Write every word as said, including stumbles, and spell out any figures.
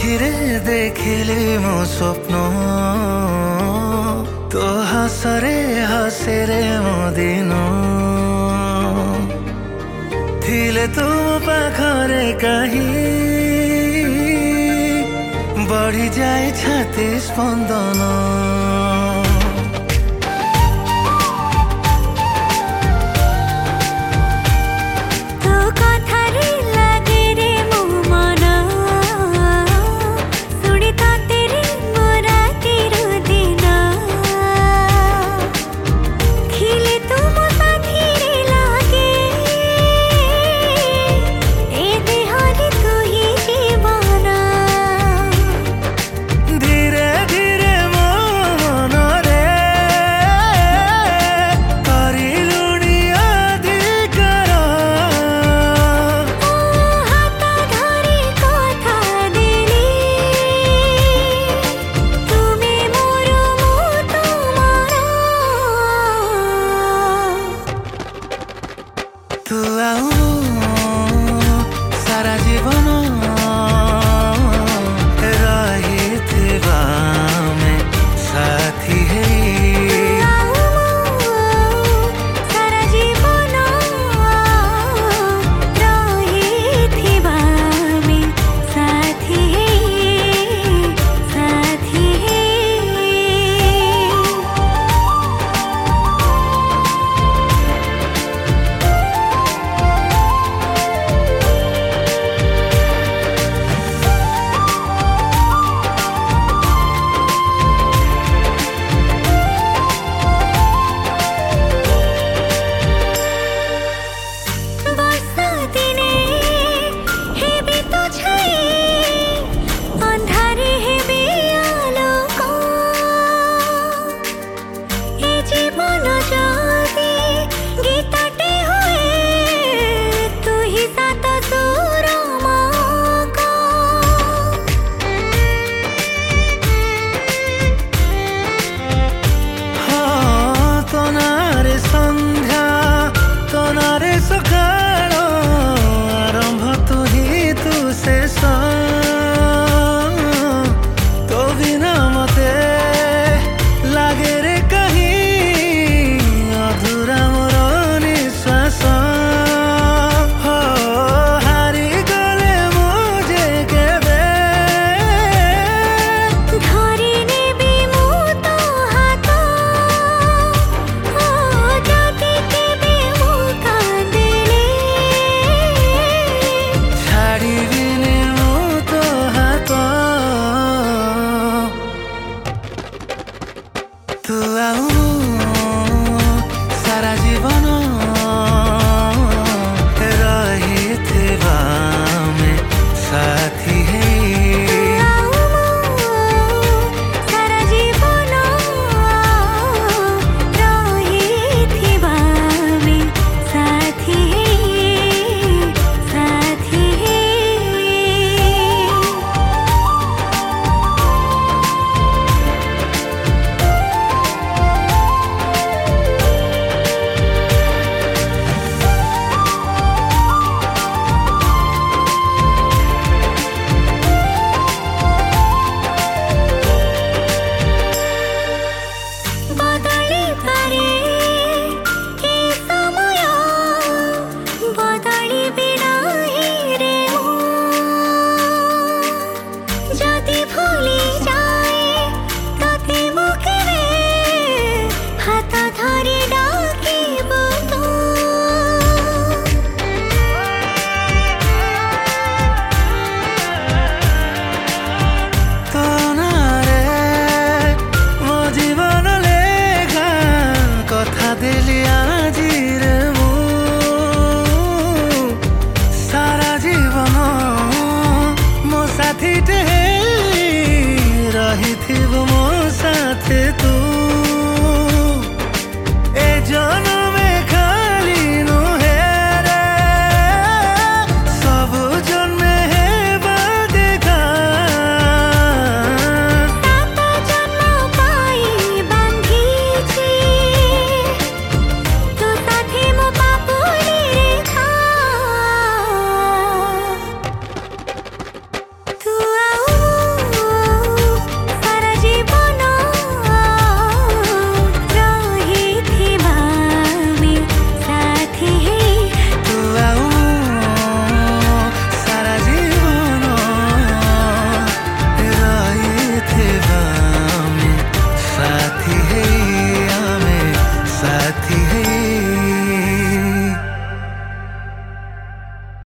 ଆଖିରେ ଦେଖିଲି ମୋ ସ୍ୱପ୍ନ ତୋ ହସରେ ହସେରେ ମୋ ଦିନ ଥିଲେ ତୁ ପାଖରେ କାହିଁ ବଢ଼ିଯାଏ ଛାତି ସ୍ପନ୍ଦନ तू आऊ सारा जीवन रहिथिबा में साथी है सारा जीवन रहिथिबा में साथी है साथी है संध्या तोनारे सकाळ आरंभ तू ही तू शेष तो बिना मते लागे रे कहीं अधूरा मोर निश्वास हो हारी गले मुझे केबे धरी नेबी मु तो हाथ तू आऊ सारा जीवन रहिथिबा में साथी है सारा जीवन रहिथिबा में साथी है साथी है साथी रहिथिबो मो साथे तू